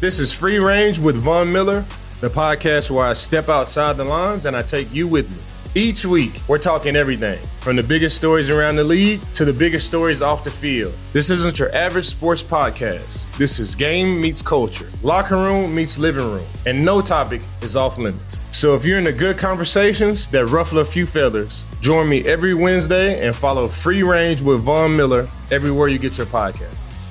This is Free Range with Von Miller, the podcast where I step outside the lines and I take you with me. Each week, we're talking everything, from the biggest stories around the league to the biggest stories off the field. This isn't your average sports podcast. This is game meets culture, locker room meets living room, and no topic is off limits. So if you're into good conversations that ruffle a few feathers, join me every Wednesday and follow Free Range with Von Miller everywhere you get your podcast.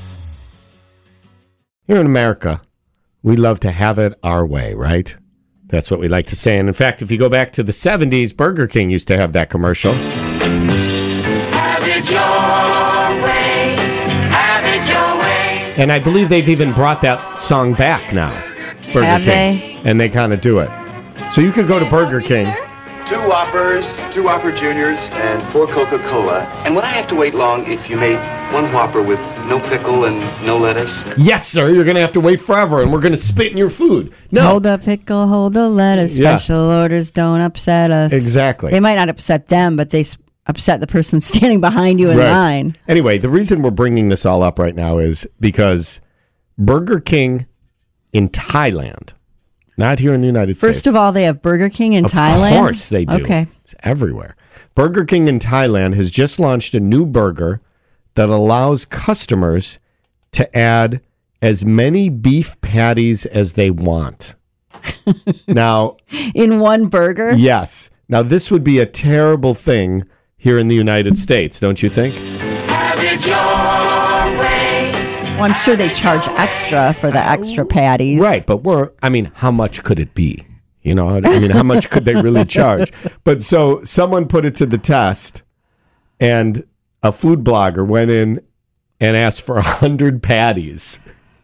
Here in America, we love to have it our way, right? That's what we like to say. And in fact, if you go back to the 70s, Burger King used to have that commercial. Have it your way. Have it your way. And I believe they've even brought that song back now. Burger Have King. And they kind of do it. So you could go to Burger King. 2 Whoppers, 2 Whopper Juniors, and 4 Coca-Cola. And would I have to wait long if you made 1 Whopper with no pickle and no lettuce? Yes, sir. You're going to have to wait forever, and we're going to spit in your food. No. Hold the pickle, hold the lettuce. Yeah. Special orders don't upset us. Exactly. They might not upset them, but they upset the person standing behind you in line. Anyway, the reason we're bringing this all up right now is because Burger King in Thailand, not here in the United States. First of all, they have Burger King in Thailand? Of course they do. Okay. It's everywhere. Burger King in Thailand has just launched a new burger that allows customers to add as many beef patties as they want. Now, in one burger? yes. Now, this would be a terrible thing here in the United States, don't you think? Have it your way. Well, I'm sure they charge extra for the extra patties. Right, but how much could it be? You know, how much could they really charge? But so someone put it to the test, and a food blogger went in and asked for 100 patties.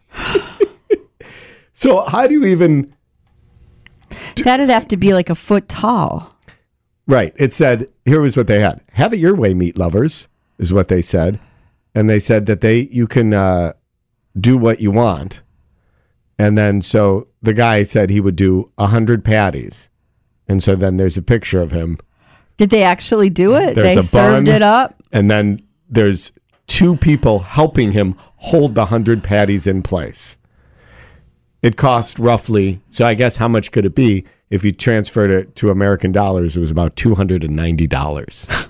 So how do you even... That'd have to be like a foot tall. Right. It said, here was what they had. Have it your way, meat lovers, is what they said. And they said that you can do what you want. And then so the guy said he would do 100 patties. And so then there's a picture of him. Did they actually do it? There's They a served bun, it up? And then there's 2 people helping him hold the 100 patties in place. It cost roughly, so I guess how much could it be? If you transferred it to American dollars, it was about $290.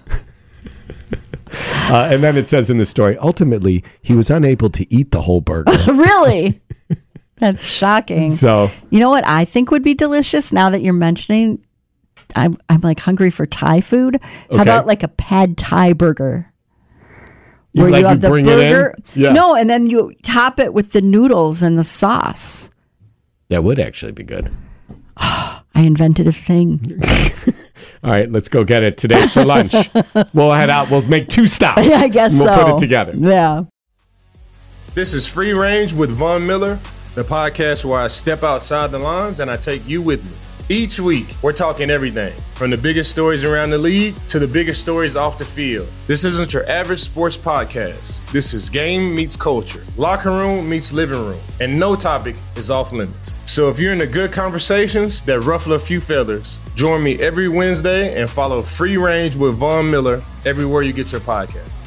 And then it says in the story, ultimately, he was unable to eat the whole burger. Really? That's shocking. So, you know what I think would be delicious now that you're mentioning? I'm like hungry for Thai food. How Okay. about like a pad Thai burger? You Where like you have you the bring it in? burger. Yeah. No, and then you top it with the noodles and the sauce. that would actually be good. I invented a thing. All right, let's go get it today for lunch. We'll head out. We'll make 2 stops. I guess and we'll so. put it together. Yeah. This is Free Range with Von Miller, the podcast where I step outside the lines and I take you with me. Each week, we're talking everything, from the biggest stories around the league to the biggest stories off the field. This isn't your average sports podcast. This is game meets culture, locker room meets living room, and no topic is off limits. So if you're into good conversations that ruffle a few feathers, join me every Wednesday and follow Free Range with Von Miller everywhere you get your podcast.